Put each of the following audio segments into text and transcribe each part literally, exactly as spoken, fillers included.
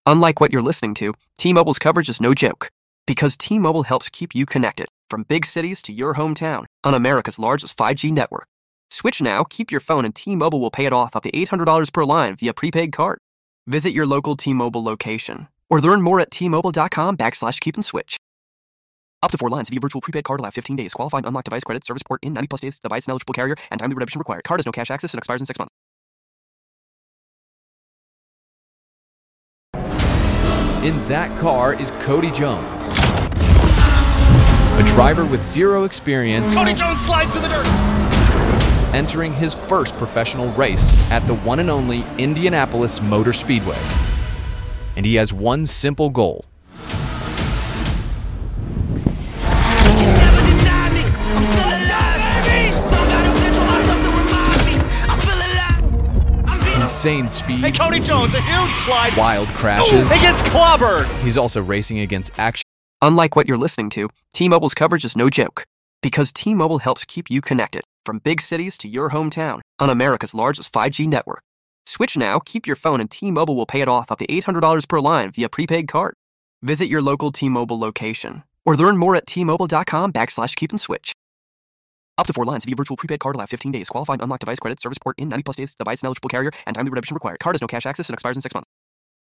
Unlike what you're listening to, T-Mobile's coverage is no joke. Because T-Mobile helps keep you connected from big cities to your hometown on America's largest five G network. Switch now, keep your phone, and T-Mobile will pay it off up to eight hundred dollars per line via prepaid card. Visit your local T-Mobile location or learn more at T-Mobile.com backslash keep and switch. Up to four lines via virtual prepaid card, allow fifteen days. Qualifying unlocked device credit, service port in ninety plus days, device and eligible carrier, and timely redemption required. Card has no cash access and expires in six months. In that car is Cody Jones, a driver with zero experience. Cody Jones slides to the dirt. Entering his first professional race at the one and only Indianapolis Motor Speedway. And he has one simple goal. Insane speed. Hey, Cody Jones, a huge slide. Wild crashes. He gets clobbered. He's also racing against action. Unlike what you're listening to, T-Mobile's coverage is no joke. Because T-Mobile helps keep you connected from big cities to your hometown on America's largest five G network. Switch now, keep your phone, and T-Mobile will pay it off up to eight hundred dollars per line via prepaid card. Visit your local T-Mobile location or learn more at T-Mobile.com backslash keep and switch. Up to four lines via virtual prepaid card, allow fifteen days. Qualifying unlocked device credit, service port in ninety plus days, device and eligible carrier, and timely redemption required. Card has no cash access and expires in six months.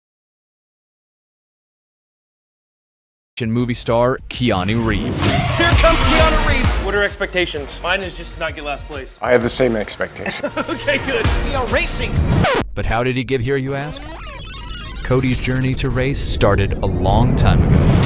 Movie star Keanu Reeves. Here comes Keanu Reeves. What are expectations? Mine is just to not get last place. I have the same expectation. Okay, good. We are racing. But how did he get here, you ask? Cody's journey to race started a long time ago.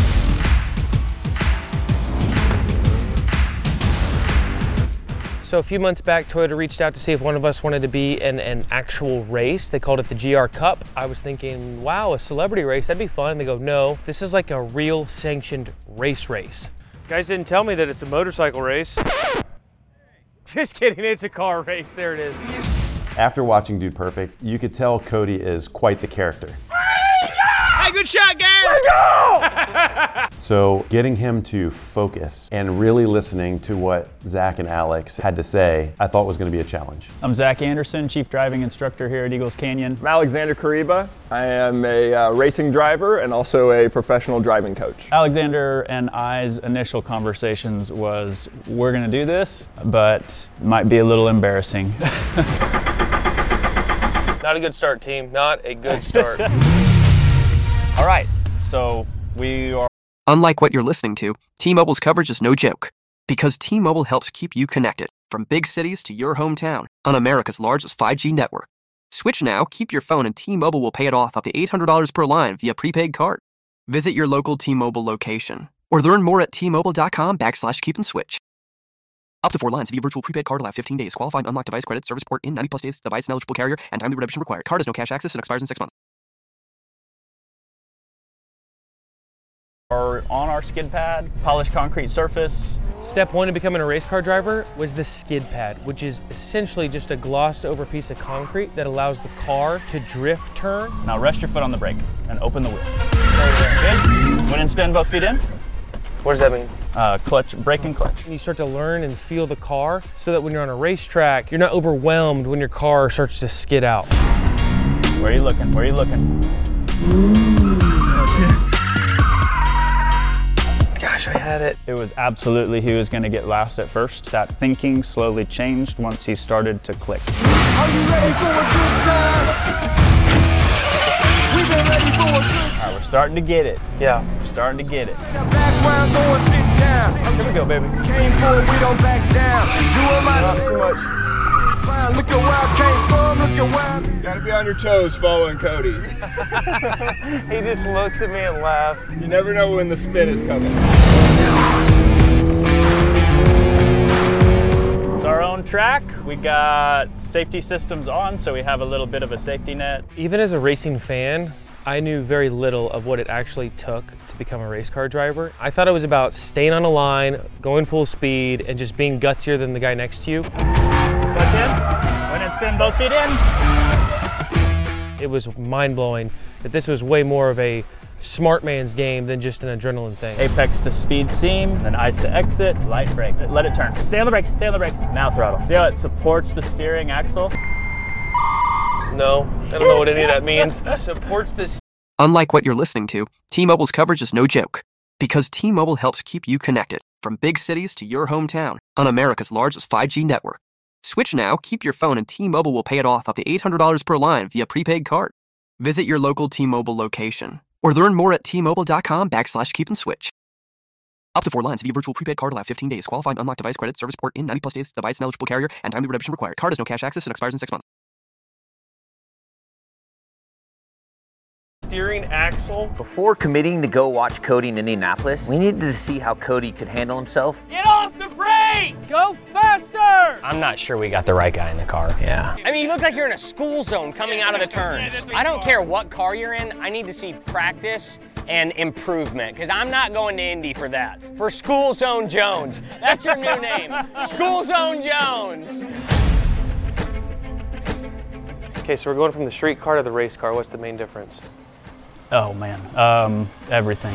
So a few months back, Toyota reached out to see if one of us wanted to be in an actual race. They called it the G R Cup. I was thinking, wow, a celebrity race, that'd be fun. They go, no, this is like a real sanctioned race race. Guys didn't tell me that it's a motorcycle race. Just kidding, it's a car race, there it is. After watching Dude Perfect, you could tell Cody is quite the character. Hey, good shot, gang! Let's go! So getting him to focus and really listening to what Zach and Alex had to say, I thought was going to be a challenge. I'm Zach Anderson, Chief Driving Instructor here at Eagles Canyon. I'm Alexander Kariba. I am a uh, racing driver and also a professional driving coach. Alexander and I's initial conversations was, we're going to do this, but might be a little embarrassing. Not a good start, team. Not a good start. All right, so we are... Unlike what you're listening to, T-Mobile's coverage is no joke. Because T-Mobile helps keep you connected from big cities to your hometown on America's largest five G network. Switch now, keep your phone, and T-Mobile will pay it off up to eight hundred dollars per line via prepaid card. Visit your local T-Mobile location or learn more at T-Mobile.com backslash keep and switch. Up to four lines via virtual prepaid card, allow fifteen days. Qualifying unlocked device credit, service port in ninety plus days, device and eligible carrier, and timely redemption required. Card has no cash access and expires in six months. Are on our skid pad, polished concrete surface. Step one in becoming a race car driver was the skid pad, which is essentially just a glossed over piece of concrete that allows the car to drift turn. Now rest your foot on the brake and open the wheel. Good. When in spin, both feet in. What does that mean? Uh, clutch, brake and clutch. You start to learn and feel the car so that when you're on a racetrack, you're not overwhelmed when your car starts to skid out. Where are you looking? Where are you looking? Gosh, I had it. It was absolutely he was going to get last at first. That thinking slowly changed once he started to click. Are you ready for a good time? We've been ready for a good time. All right, we're starting to get it. Yeah. We're starting to get it. Background going, sit down. Here we go, baby. Came for it, we don't back down. Doing my Not too much. fine. Look at where I came from, look at where I... You gotta be on your toes following Cody. He just looks at me and laughs. You never know when the spin is coming. It's our own track. We got safety systems on, so we have a little bit of a safety net. Even as a racing fan, I knew very little of what it actually took to become a race car driver. I thought it was about staying on a line, going full speed, and just being gutsier than the guy next to you. Clutch in, when and spin both feet in. It was mind-blowing that this was way more of a smart man's game than just an adrenaline thing. Apex to speed seam, then ice to exit, light brake. Let it turn. Stay on the brakes, stay on the brakes. Now throttle. See how it supports the steering axle? No, I don't know what any of that means. Supports this Unlike what you're listening to, T-Mobile's coverage is no joke. Because T-Mobile helps keep you connected from big cities to your hometown on America's largest five G network. Switch now, keep your phone, and T-Mobile will pay it off up to eight hundred dollars per line via prepaid card. Visit your local T-Mobile location or learn more at T-Mobile.com backslash keep and switch. Up to four lines via virtual prepaid card will have fifteen days. Qualified unlocked device credit service port in ninety plus days. Device and eligible carrier and timely redemption required. Card has no cash access and expires in six months. Steering axle. Before committing to go watch Cody in Indianapolis, we needed to see how Cody could handle himself. Get off the brake! Go faster! I'm not sure we got the right guy in the car. Yeah. I mean, you look like you're in a school zone coming out of the turns. I don't care what car you're in, I need to see practice and improvement, because I'm not going to Indy for that. For School Zone Jones. That's your new name. School Zone Jones. Okay, so we're going from the street car to the race car. What's the main difference? Oh man, um, everything.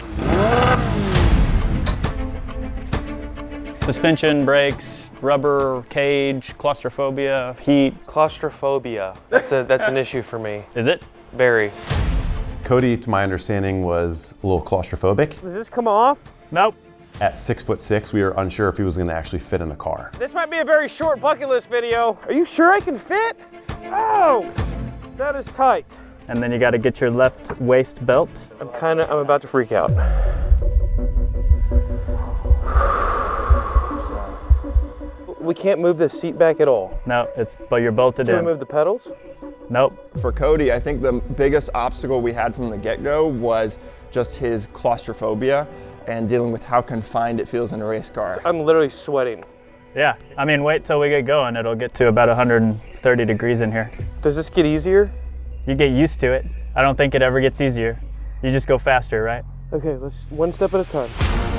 Suspension, brakes, rubber, cage, claustrophobia, heat. Claustrophobia. That's a that's an issue for me. Is it? Very. Cody, to my understanding, was a little claustrophobic. Does this come off? Nope. At six foot six, we were unsure if he was going to actually fit in the car. This might be a very short bucket list video. Are you sure I can fit? Oh, that is tight. And then you got to get your left waist belt. I'm kind of, I'm about to freak out. We can't move this seat back at all. No, it's, but you're bolted Can in. we move the pedals? Nope. For Cody, I think the biggest obstacle we had from the get-go was just his claustrophobia and dealing with how confined it feels in a race car. I'm literally sweating. Yeah, I mean, wait till we get going. It'll get to about one hundred thirty degrees in here. Does this get easier? You get used to it. I don't think it ever gets easier. You just go faster, right? Okay, let's one step at a time.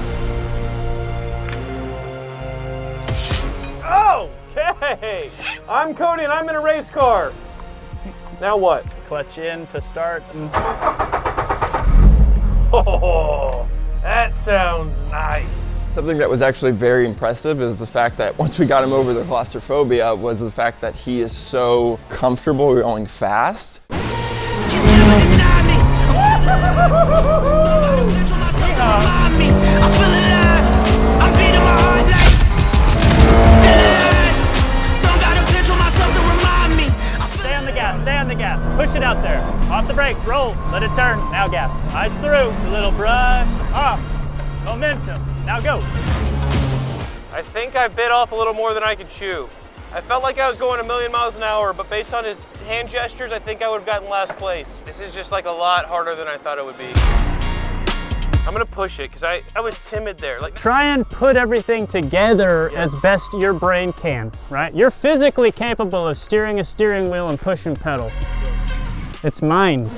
Okay, I'm Cody and I'm in a race car. Now what? Clutch in to start. Oh, that sounds nice. Something that was actually very impressive is the fact that once we got him over the claustrophobia was the fact that he is so comfortable going fast. Stay on the gas, stay on the gas. Push it out there. Off the brakes, roll, let it turn. Now gas. Eyes through, a little brush, off. Momentum, now go. I think I bit off a little more than I could chew. I felt like I was going a million miles an hour, but based on his hand gestures, I think I would have gotten last place. This is just like a lot harder than I thought it would be. I'm gonna push it, because I, I was timid there. Like, try and put everything together yeah. as best your brain can, right? You're physically capable of steering a steering wheel and pushing pedals. It's mind.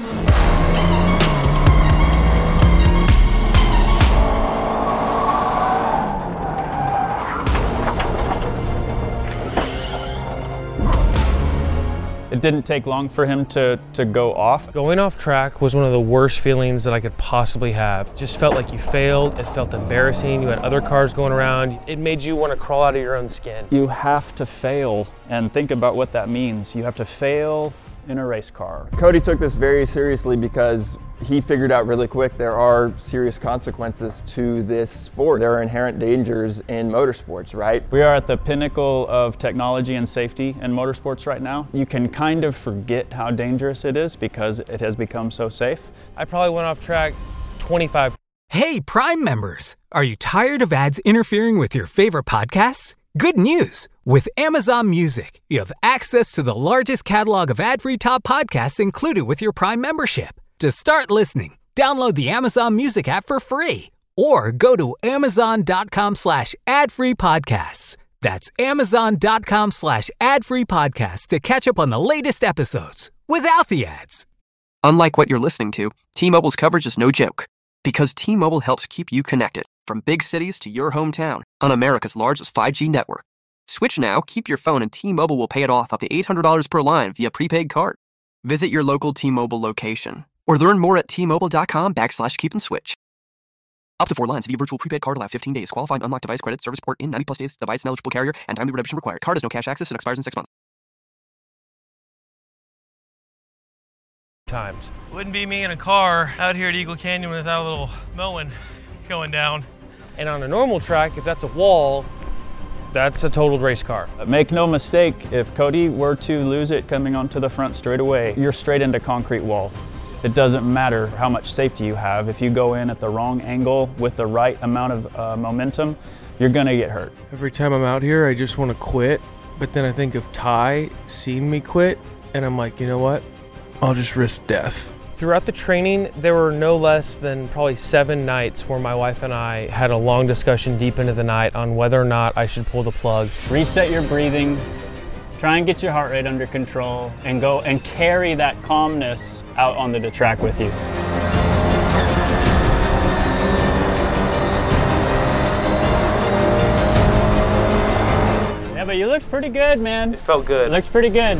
It didn't take long for him to, to go off. Going off track was one of the worst feelings that I could possibly have. Just felt like you failed, it felt embarrassing, you had other cars going around. It made you want to crawl out of your own skin. You have to fail, and think about what that means. You have to fail in a race car. Cody took this very seriously because he figured out really quick there are serious consequences to this sport. There are inherent dangers in motorsports, right? We are at the pinnacle of technology and safety in motorsports right now. You can kind of forget how dangerous it is because it has become so safe. I probably went off track twenty-five. Hey, Prime members, are you tired of ads interfering with your favorite podcasts? Good news! With Amazon Music, you have access to the largest catalog of ad-free top podcasts included with your Prime membership. To start listening, download the Amazon Music app for free or go to amazon.com slash ad-free podcasts. That's amazon.com slash ad-free podcasts to catch up on the latest episodes without the ads. Unlike what you're listening to, T-Mobile's coverage is no joke. Because T-Mobile helps keep you connected from big cities to your hometown on America's largest five G network. Switch now, keep your phone, and T-Mobile will pay it off up to eight hundred dollars per line via prepaid card. Visit your local T-Mobile location or learn more at T-Mobile.com backslash keep and switch. Up to four lines via virtual prepaid card will have fifteen days. Qualified unlocked device credit service port in ninety plus days. Device and eligible carrier and timely redemption required. Card has no cash access and expires in six months. times. Wouldn't be me in a car out here at Eagle Canyon without a little mowing going down. And on a normal track, if that's a wall, that's a totaled race car. Make no mistake, if Cody were to lose it coming onto the front straightaway, you're straight into concrete wall. It doesn't matter how much safety you have. If you go in at the wrong angle with the right amount of uh, momentum, you're gonna get hurt. Every time I'm out here, I just wanna quit, but then I think of Ty seeing me quit, and I'm like, you know what? I'll just risk death. Throughout the training, there were no less than probably seven nights where my wife and I had a long discussion deep into the night on whether or not I should pull the plug. Reset your breathing, try and get your heart rate under control, and go and carry that calmness out onto the track with you. Yeah, but you looked pretty good, man. It felt good. It looks pretty good.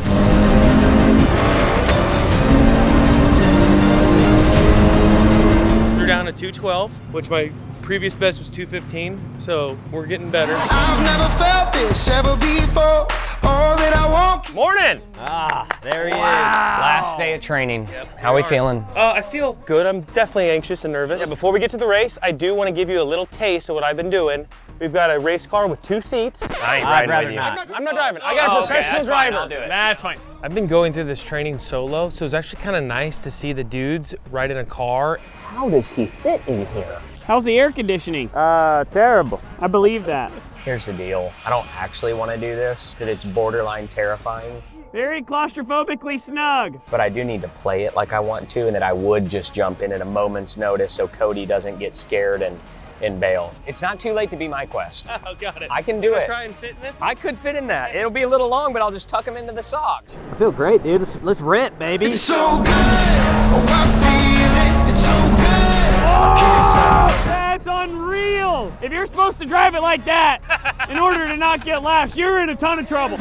Down to two twelve, which my previous best was two fifteen, so we're getting better. I've never felt this ever before. All that I want. Morning! Ah, there he Wow. is. Last day of training. Yep, How are we feeling? Uh, I feel good. I'm definitely anxious and nervous. Yeah, before we get to the race, I do want to give you a little taste of what I've been doing. We've got a race car with two seats. I ain't I'd riding with you. I'm not, I'm not driving. I got a Oh, okay, professional that's fine. driver. I'll do it. That's fine. I've been going through this training solo, so it's actually kind of nice to see the dudes ride in a car. How does he fit in here? How's the air conditioning? Uh, terrible. I believe that. Here's the deal. I don't actually want to do this, that it's borderline terrifying, Very claustrophobically snug. but I do need to play it like I want to, and that I would just jump in at a moment's notice so Cody doesn't get scared and, and bail. It's not too late to be my quest. Oh, got it. I can do it. Try and fit in this? I could fit in that. It'll be a little long, but I'll just tuck him into the socks. I feel great, dude. Let's, let's rip, baby. It's so good. Oh, I feel it. It's so good. I can't stop. That's unreal. If you're supposed to drive it like that in order to not get last, you're in a ton of trouble.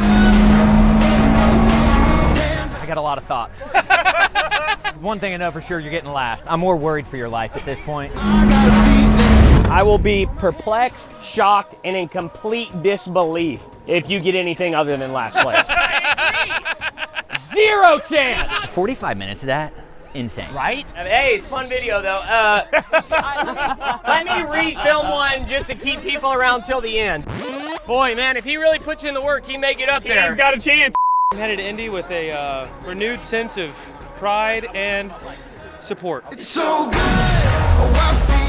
I got a lot of thoughts. One thing I know for sure, you're getting last. I'm more worried for your life at this point. I will be perplexed, shocked, and in complete disbelief if you get anything other than last place. Zero chance! forty-five minutes of that? Insane. Right? Hey, it's a fun video though. Uh, let me re-film one just to keep people around till the end. Boy, man, if he really puts in the work, he may get up there. He's got a chance. I'm headed to Indy with a uh, renewed sense of pride and support. It's so good. Oh, I feel.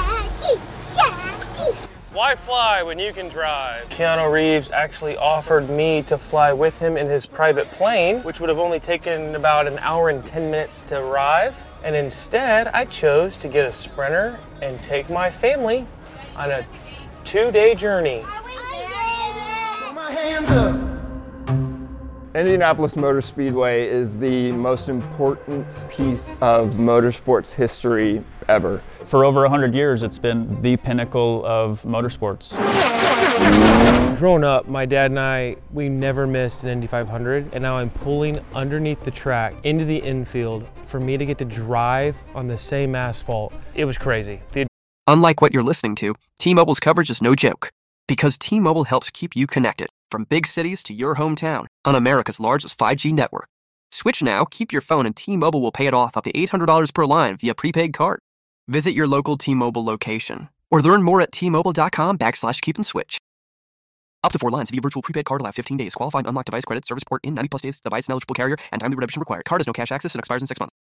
Why fly when you can drive? Keanu Reeves actually offered me to fly with him in his private plane, which would have only taken about an hour and ten minutes to arrive. And instead, I chose to get a Sprinter and take my family on a two-day journey. Throw my hands up. Indianapolis Motor Speedway is the most important piece of motorsports history ever. For over one hundred years, it's been the pinnacle of motorsports. Growing up, my dad and I, we never missed an Indy five hundred, and now I'm pulling underneath the track into the infield for me to get to drive on the same asphalt. It was crazy. The Unlike what you're listening to, T-Mobile's coverage is no joke. Because T-Mobile helps keep you connected from big cities to your hometown on America's largest five G network. Switch now, keep your phone, and T-Mobile will pay it off up to eight hundred dollars per line via prepaid card. Visit your local T-Mobile location or learn more at T-Mobile.com backslash keep and switch. Up to four lines via virtual prepaid card, allow fifteen days. Qualifying unlocked device credit, service port in ninety plus days, device and eligible carrier, and timely redemption required. Card has no cash access and expires in six months.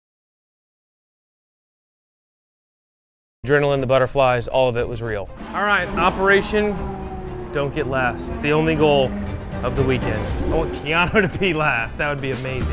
adrenaline, the butterflies, all of it was real. All right, Operation Don't Get Last. It's the only goal of the weekend. I want Keanu to be last. That would be amazing.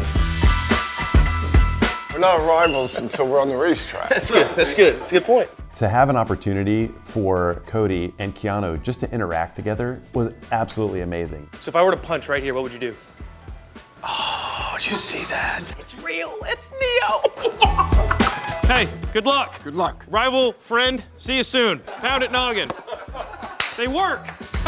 We're not rivals until we're on the racetrack. That's good. That's good. That's a good point. To have an opportunity for Cody and Keanu just to interact together was absolutely amazing. So if I were to punch right here, what would you do? Oh, did you see that? It's real. It's Neo. Hey, good luck. Good luck. Rival, friend, see you soon. Pound it noggin. They work.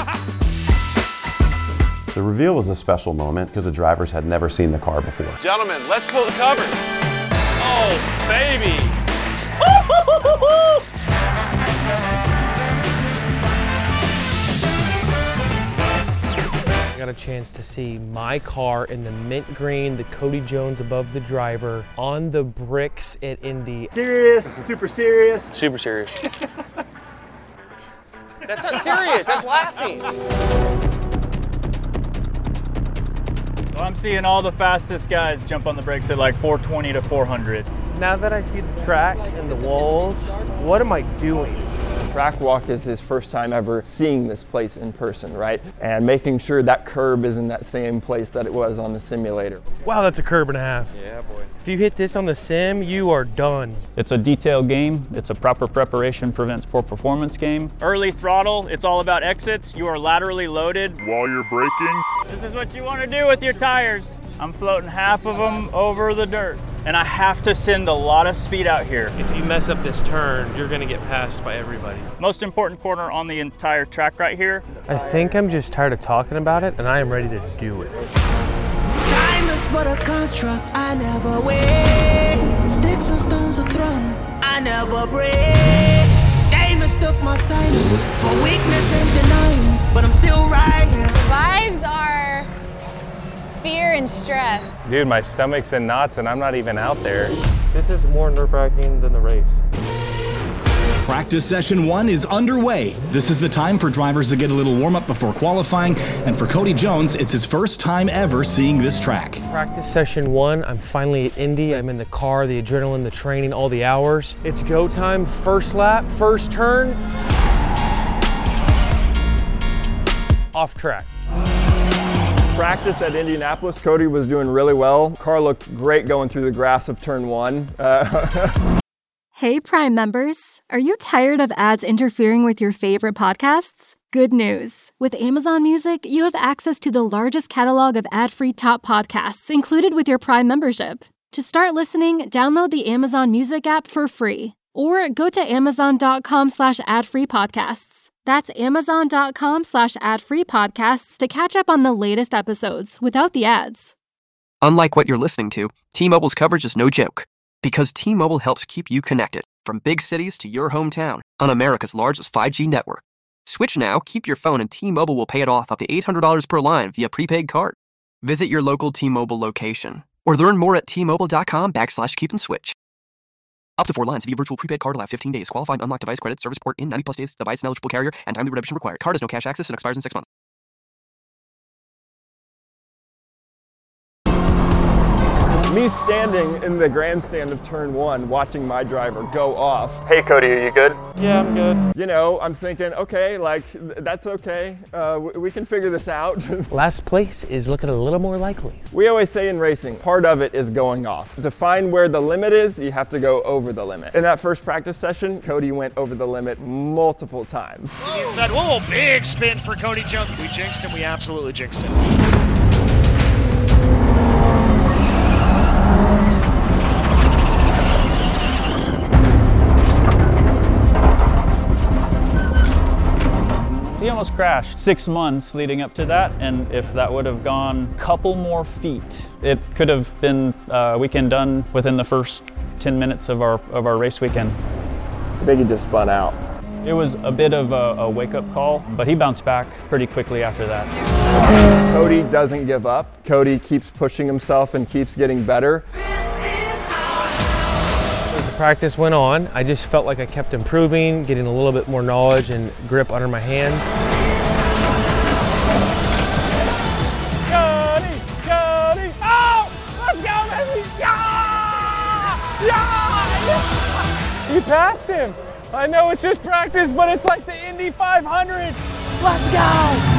The reveal was a special moment because the drivers had never seen the car before. Gentlemen, let's pull the covers. Oh, baby. I got a chance to see my car in the mint green, the Cody Jones above the driver, on the bricks at Indy. Serious, super serious. Super serious. That's not serious, that's laughing. So I'm seeing all the fastest guys jump on the brakes at like four twenty to four hundred. Now that I see the track and the walls, what am I doing? Track walk is his first time ever seeing this place in person, right? And making sure that curb is in that same place that it was on the simulator. Wow, that's a curb and a half. Yeah, boy. If you hit this on the sim, you are done. It's a detailed game. It's a proper preparation prevents poor performance game. Early throttle, it's all about exits. You are laterally loaded while you're braking. This is what you want to do with your tires. I'm floating half of them over the dirt. And I have to send a lot of speed out here. If you mess up this turn, you're gonna get passed by everybody. Most important corner on the entire track right here. I think I'm just tired of talking about it and I am ready to do it. Time is but a construct, I never wait. Sticks and stones are thrown, I never break. They mistook my silence for weakness and denials, but I'm still right here. Vibes are fear and stress. Dude, my stomach's in knots and I'm not even out there. This is more nerve-wracking than the race. Practice session one is underway. This is the time for drivers to get a little warm-up before qualifying, and for Cody Jones, it's his first time ever seeing this track. Practice session one, I'm finally at Indy. I'm in the car, the adrenaline, the training, all the hours. It's go time, first lap, first turn. Off track. Practice at Indianapolis, Cody was doing really well. Car looked great going through the grass of turn one. Uh, Hey, Prime members. Are you tired of ads interfering with your favorite podcasts? Good news. With Amazon Music, you have access to the largest catalog of ad-free top podcasts included with your Prime membership. To start listening, download the Amazon Music app for free or go to amazon.com slash ad-free podcasts. That's amazon.com slash ad-free podcasts to catch up on the latest episodes without the ads. Unlike what you're listening to, T-Mobile's coverage is no joke. Because T-Mobile helps keep you connected from big cities to your hometown on America's largest five G network. Switch now, keep your phone, and T-Mobile will pay it off up to eight hundred dollars per line via prepaid card. Visit your local T-Mobile location or learn more at T-Mobile.com backslash keep and switch. Up to four lines via virtual prepaid card, allow fifteen days. Qualifying unlocked device credit, service port in ninety plus days, device and eligible carrier, and timely redemption required. Card has no cash access and expires in six months. Me standing in the grandstand of turn one, watching my driver go off. Hey Cody, are you good? Yeah, I'm good. You know, I'm thinking, okay, like, th that's okay. Uh, we can figure this out. Last place is looking a little more likely. We always say in racing, part of it is going off. To find where the limit is, you have to go over the limit. In that first practice session, Cody went over the limit multiple times. The inside, whoa, big spin for Cody Jones. We jinxed him, we absolutely jinxed him. He almost crashed. Six months leading up to that, and if that would have gone a couple more feet, it could have been a weekend done within the first ten minutes of our of our race weekend. I think he just spun out. It was a bit of a, a wake-up call, but he bounced back pretty quickly after that. Cody doesn't give up. Cody keeps pushing himself and keeps getting better. As the practice went on, I just felt like I kept improving, getting a little bit more knowledge and grip under my hands. Cody! Cody! Oh! Let's go, baby! Yeah! Yeah! You passed him! I know it's just practice, but it's like the Indy five hundred! Let's go!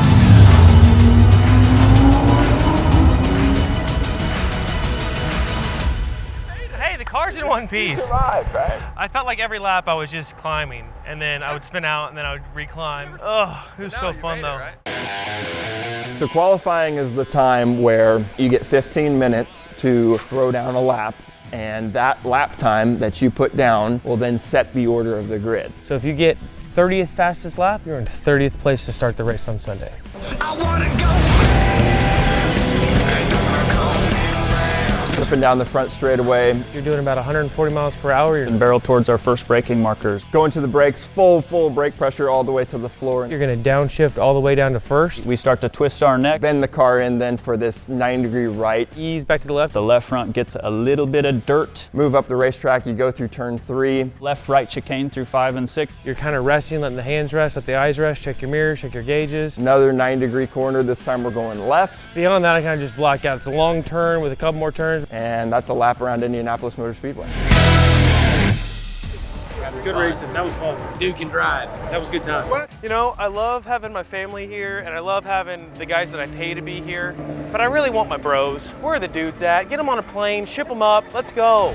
Hey, the car's in one piece. You survived, right? I felt like every lap I was just climbing, and then I would spin out, and then I would reclimb. Oh, it was so fun though. So qualifying is the time where you get fifteen minutes to throw down a lap, and that lap time that you put down will then set the order of the grid. So if you get thirtieth fastest lap, you're in thirtieth place to start the race on Sunday. I wanna go fast. Up and down the front straightaway. You're doing about one hundred forty miles per hour. You're And barrel towards our first braking markers. Going to the brakes, full, full brake pressure all the way to the floor. You're gonna downshift all the way down to first. We start to twist our neck. Bend the car in then for this nine degree right. Ease back to the left. The left front gets a little bit of dirt. Move up the racetrack, you go through turn three. Left, right chicane through five and six. You're kind of resting, letting the hands rest, let the eyes rest, check your mirrors, check your gauges. Another nine degree corner, this time we're going left. Beyond that, I kind of just block out. It's a long turn with a couple more turns. And that's a lap around Indianapolis Motor Speedway. Good racing, that was fun. Duke can drive. That was a good time. You know, I love having my family here, and I love having the guys that I pay to be here, but I really want my bros. Where are the dudes at? Get them on a plane, ship them up, let's go.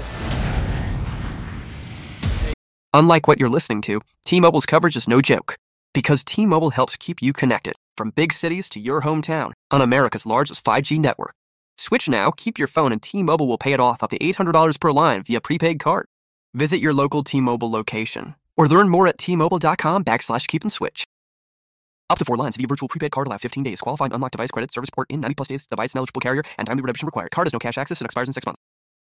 Unlike what you're listening to, T-Mobile's coverage is no joke. Because T-Mobile helps keep you connected from big cities to your hometown on America's largest five G network. Switch now, keep your phone, and T-Mobile will pay it off up to eight hundred dollars per line via prepaid card. Visit your local T-Mobile location or learn more at T-Mobile.com backslash keep and switch. Up to four lines via virtual prepaid card, allow fifteen days. Qualifying unlocked device credit, service port in ninety plus days, device and eligible carrier, and timely redemption required. Card has no cash access and expires in six months.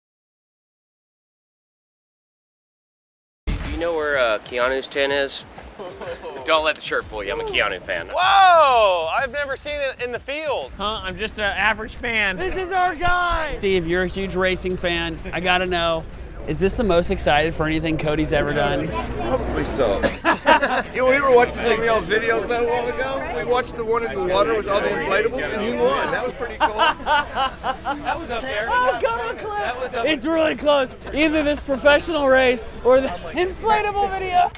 Do you know where uh, Keanu's tent is? Don't let the shirt fool you. I'm a Keanu fan. Whoa! I've never seen it in the field. Huh? I'm just an average fan. This is our guy! Steve, you're a huge racing fan. I gotta know, is this the most excited for anything Cody's ever done? Probably so. You know, we were watching some of y'all's videos though a while ago. We watched the one in the water with all the inflatables, and you won. That was pretty cool. That was up there. Oh, go to clip. That was up It's really close. Either this professional race or the inflatable video.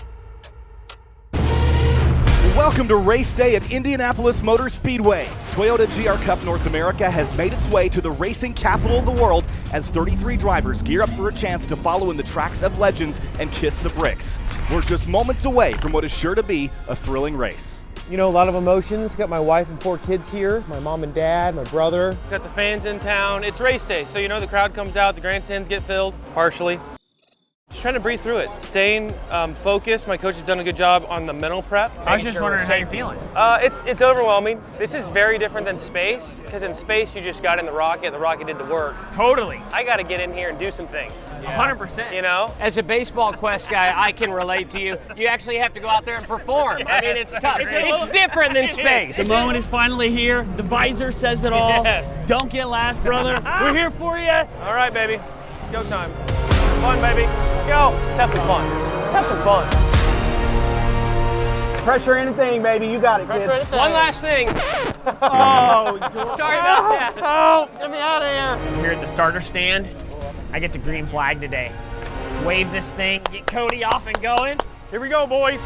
Welcome to race day at Indianapolis Motor Speedway. Toyota G R Cup North America has made its way to the racing capital of the world as thirty-three drivers gear up for a chance to follow in the tracks of legends and kiss the bricks. We're just moments away from what is sure to be a thrilling race. You know, a lot of emotions. Got my wife and four kids here, my mom and dad, my brother. Got the fans in town. It's race day, so you know the crowd comes out, the grandstands get filled, partially. Just trying to breathe through it, staying um, focused. My coach has done a good job on the mental prep. I was just wondering how you're feeling. Uh, it's it's overwhelming. This is very different than space, because in space you just got in the rocket, the rocket did the work. Totally. I got to get in here and do some things. one hundred percent. You know? As a baseball quest guy, I can relate to you. You actually have to go out there and perform. I mean, it's tough. It's a It's little- different than It is. space. The moment is finally here. The visor says it all. Yes. Don't get last, brother. We're here for you. All right, baby. Go time. Fun, baby. Let's go. Let's have some fun. Let's have some fun. Pressure anything, baby. You got it, Pressure kid. anything. One last thing. Oh, Sorry about that. Oh, get me out of here. Here at the starter stand, I get the green flag today. Wave this thing, get Cody off and going. Here we go, boys.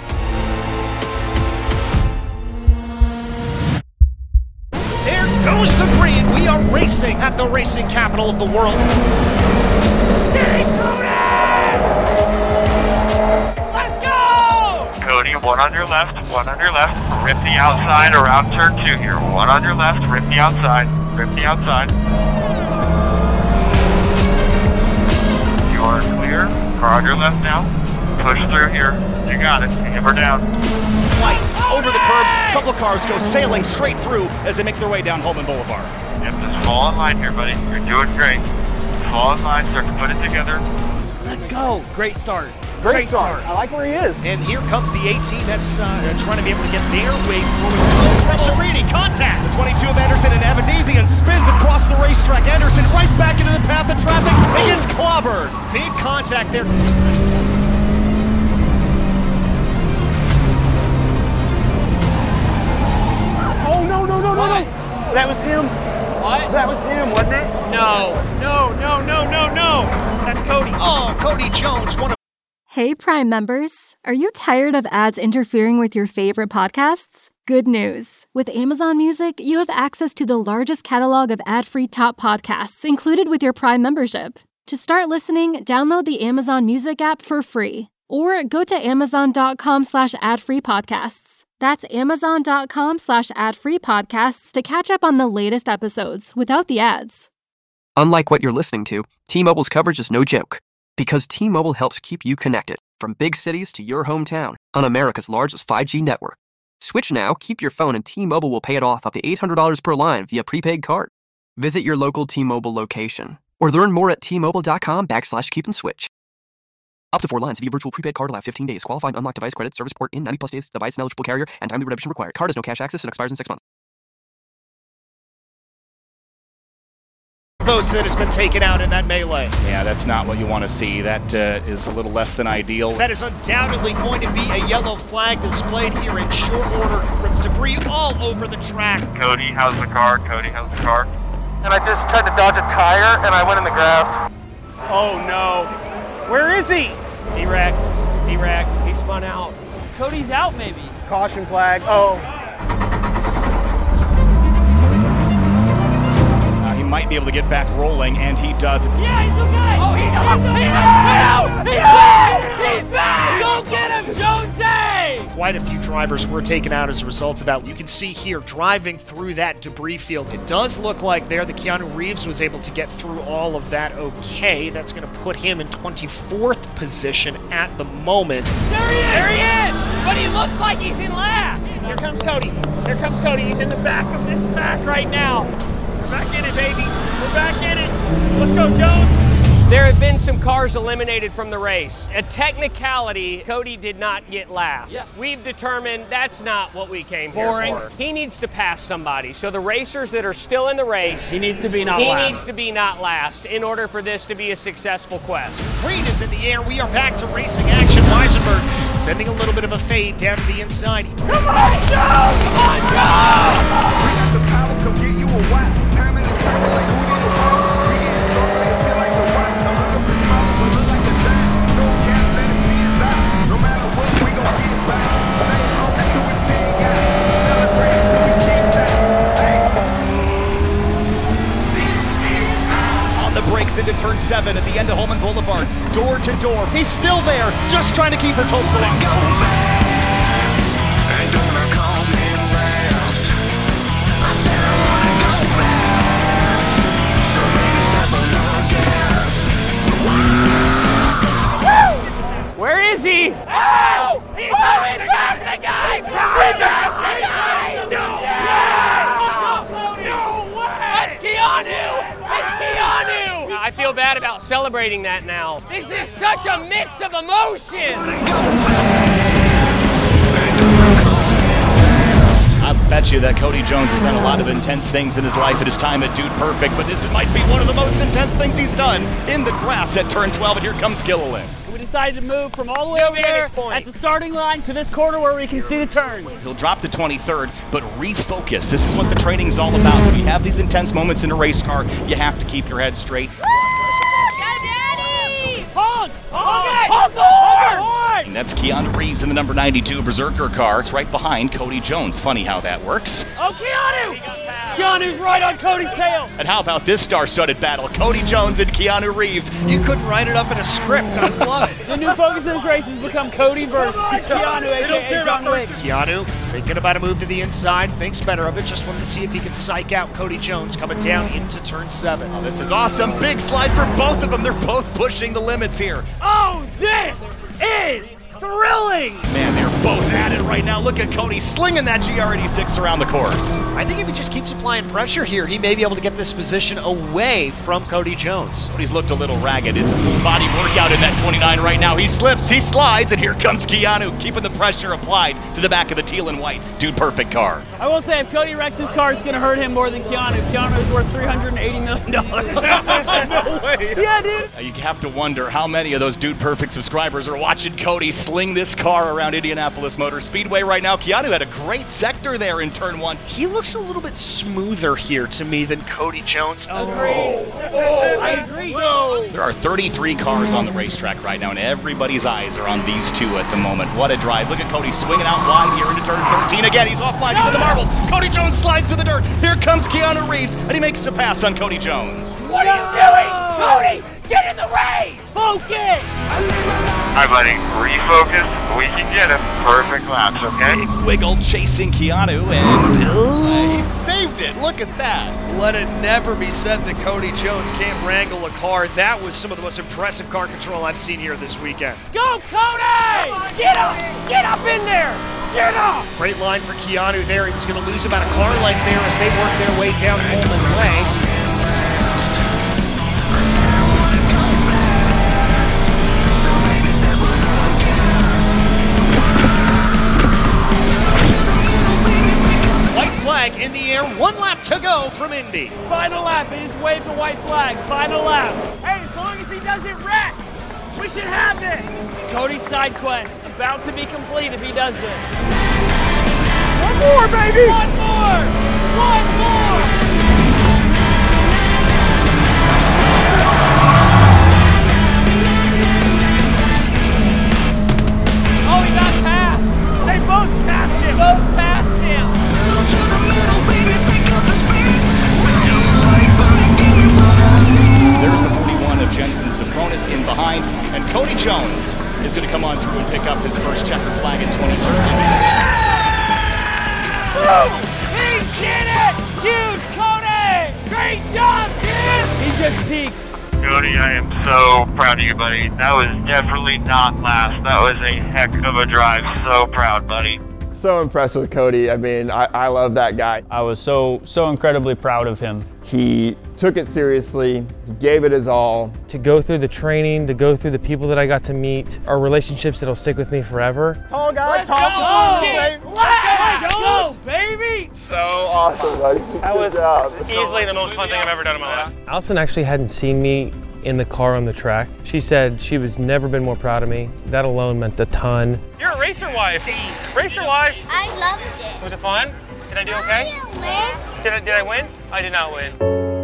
There goes the grid. We are racing at the racing capital of the world. Let's go! Cody, one on your left, one on your left. Rip the outside around turn two here. One on your left, rip the outside, rip the outside. You are clear. Car on your left now. Push through here. You got it. Hammer down. White over the curbs. A couple of cars go sailing straight through as they make their way down Holman Boulevard. Yep, just fall in line here, buddy. You're doing great. Fall in line, start to put it together. Let's go. Great start. Great start. I like where he is. And here comes the eighteen that's uh, trying to be able to get their way forward. Oh, Serini, contact! The twenty-two of Anderson and Avedisian spins across the racetrack. Anderson right back into the path of traffic. He gets clobbered. Big contact there. Oh, no, no, no, no, no. That was him. What? That was him, wasn't it? No, no, no, no, no, no. That's Cody. Oh, Cody Jones, one of Hey, Prime members. Are you tired of ads interfering with your favorite podcasts? Good news. With Amazon Music, you have access to the largest catalog of ad-free top podcasts included with your Prime membership. To start listening, download the Amazon Music app for free or go to amazon.com slash ad-free podcasts. That's amazon.com slash ad-free podcasts to catch up on the latest episodes without the ads. Unlike what you're listening to, T-Mobile's coverage is no joke. Because T-Mobile helps keep you connected from big cities to your hometown on America's largest five G network. Switch now, keep your phone, and T-Mobile will pay it off up to eight hundred dollars per line via prepaid card. Visit your local T-Mobile location Or learn more at T-Mobile.com backslash keep and switch. Up to four lines via virtual prepaid card allowed fifteen days. Qualifying unlocked device credit service port in ninety plus days. Device and eligible carrier and timely redemption required. Card has no cash access and expires in six months. Those that has been taken out in that melee. Yeah, that's not what you want to see. That uh, is a little less than ideal. That is undoubtedly going to be a yellow flag displayed here in short order. Debris all over the track. Cody, how's the car? Cody, how's the car? And I just tried to dodge a tire and I went in the grass. Oh no. Where is he? He wrecked. He wrecked. He spun out. Cody's out maybe. Caution flag. Oh. Uh, he might be able to get back rolling, and he does. Yeah, he's okay. Oh, he's out. He's back. He's back. Go get him, Jonesy. Quite a few drivers were taken out as a result of that. You can see here, driving through that debris field, it does look like there the Keanu Reeves was able to get through all of that okay. That's going to put him in twenty-fourth position at the moment. There he is. There he is. But he looks like he's in last. Here comes Cody. Here comes Cody. He's in the back of this pack right now. We're back in it, baby. We're back in it. Let's go, Jones. There have been some cars eliminated from the race. A technicality, Cody did not get last. Yeah. We've determined that's not what we came Boring. here for. He needs to pass somebody. So the racers that are still in the race, he needs to be not he last. needs to be not last in order for this to be a successful quest. Green is in the air. We are back to racing action. Weisenberg sending a little bit of a fade down to the inside. Come on, Joe! Come on, Joe! We got the power, come get you a whack. Timing is perfect like who did it once. We getting stronger, it feel like the rock. A little bit smaller, but look like a giant. No cap, let it be his eye. No matter what, we gon' get back. Stay home until we big out. Celebrate until we get that. Hey. This is On the brakes into turn seven at the end of Holman Boulevard. Door to door. He's still there, just trying to keep his hopes alive. Go fast. And gonna come in last. I said I wanna go fast. So baby, step on the gas. Where is he? Oh! He's coming! We passed the guy! We passed the guy! No way! No way! It's Keanu! It's Keanu! I feel bad about celebrating that now. This is such a mix of emotions. I bet you that Cody Jones has done a lot of intense things in his life at his time at Dude Perfect, but this might be one of the most intense things he's done in the grass at turn twelve, and here comes Gilliland. We decided to move from all the way over there at the starting line to this corner where we can see the turns. He'll drop to twenty-third, but refocus. This is what the training's all about. When you have these intense moments in a race car, you have to keep your head straight. Honk! Honk! Honk the horn! And that's Keanu Reeves in the number ninety-two Berserker car. It's right behind Cody Jones. Funny how that works. Oh, Keanu! Keanu's right on Cody's tail. And how about this star-studded battle? Cody Jones and Keanu Reeves. You couldn't write it up in a script. I love it. The new focus of this race has become Cody versus Keanu, a k a. John Wick. Keanu thinking about a move to the inside, thinks better of it. Just wanted to see if he could psych out Cody Jones coming down into turn seven. Oh, this is awesome. Big slide for both of them. They're both pushing the limits here. Oh, this is thrilling! Man, they're both at it right now. Look at Cody slinging that G R eighty-six around the course. I think if he just keeps applying pressure here, he may be able to get this position away from Cody Jones. Cody's looked a little ragged. It's a full body workout in that twenty-nine right now. He slips, he slides, and here comes Keanu, keeping the pressure applied to the back of the teal and white Dude Perfect car. I will say, if Cody wrecks his car, it's going to hurt him more than Keanu. Keanu's worth three hundred eighty million dollars. No way. Yeah, dude. You have to wonder how many of those Dude Perfect subscribers are watching Cody sling this car around Indianapolis Motor Speedway right now. Keanu had a great sector there in turn one. He looks a little bit smoother here to me than Cody Jones. Oh, oh, I agree. No. There are thirty-three cars on the racetrack right now, and everybody's eyes are on these two at the moment. What a drive. Look at Cody swinging out wide here into turn thirteen. Again, he's offline. He's in the marbles. Cody Jones slides to the dirt. Here comes Keanu Reeves, and he makes the pass on Cody Jones. What are you doing? Cody, get in the race. Focus. All right, buddy, refocus. We can get him. Perfect laps, okay? Big wiggle chasing Keanu, and uh, he saved it. Look at that. Let it never be said that Cody Jones can't wrangle a car. That was some of the most impressive car control I've seen here this weekend. Go, Cody! Get up! Get up in there! Get up! Great line for Keanu there. He was going to lose about a car length there as they work their way down Holman Way. to go from Indy. Final lap. He just waved the white flag. Final lap. Hey, as long as he doesn't wreck, we should have this. Cody's side quest about to be complete if he does this. One more, baby. One more. One more. Oh, he got passed. They both passed him. Both passed him. To the middle, baby, pick up the speed. There's the forty-one of Jensen Sophonis in behind, and Cody Jones is going to come on through and pick up his first checkered flag in twenty-third. He did it! Huge, Cody! Great job, kid! He just peaked. Cody, I am so proud of you, buddy. That was definitely not last. That was a heck of a drive. So proud, buddy. So impressed with Cody. I mean, I, I love that guy. I was so, so incredibly proud of him. He took it seriously, he gave it his all. To go through the training, to go through the people that I got to meet, are relationships that'll stick with me forever. Tall guy, tall guy. Let's go, baby! So awesome, buddy. That was job. easily the most fun thing I've ever done in my life. Allison actually hadn't seen me in the car on the track. She said she was never been more proud of me. That alone meant a ton. You're a racer wife. Racer wife. I loved it. Was it fun? Did I do okay? Win? Did I, did I win? I did not win.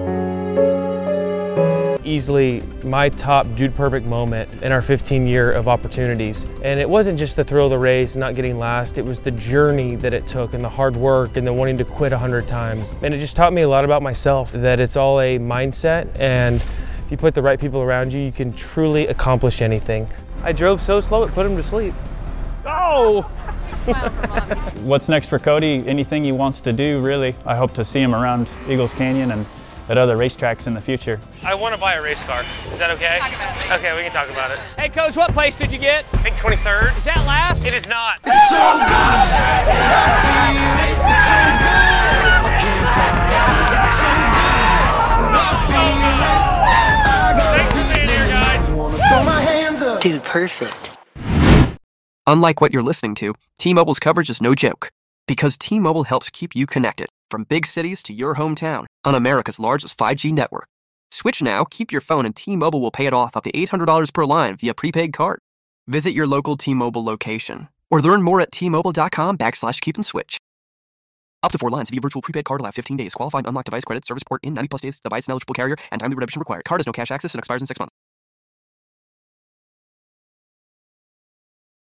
Easily my top Dude Perfect moment in our fifteen year of opportunities. And it wasn't just the thrill of the race, not getting last, it was the journey that it took and the hard work and the wanting to quit a hundred times. And it just taught me a lot about myself, that it's all a mindset, and if you put the right people around you, you can truly accomplish anything. I drove so slow it put him to sleep. Oh! What's next for Cody? Anything he wants to do, really. I hope to see him around Eagles Canyon and at other racetracks in the future. I want to buy a race car. Is that okay? Talk about it. Okay, we can talk about it. Hey, Coach, what place did you get? I think twenty-third. Is that last? It is not. It's so good. I feel it. It's so good. I can't stop. It's so good. I feel it. I got Thanks for being here, guys. I wanna throw my hands up. Dude Perfect. Unlike what you're listening to, T-Mobile's coverage is no joke. Because T-Mobile helps keep you connected from big cities to your hometown on America's largest five G network. Switch now, keep your phone, and T-Mobile will pay it off up to eight hundred dollars per line via prepaid card. Visit your local T-Mobile location or learn more at T-Mobile.com backslash keep and switch. Up to four lines via virtual prepaid card, allow fifteen days. Qualified unlocked device credit, service port in ninety plus days, device and eligible carrier, and timely redemption required. Card has no cash access and expires in six months.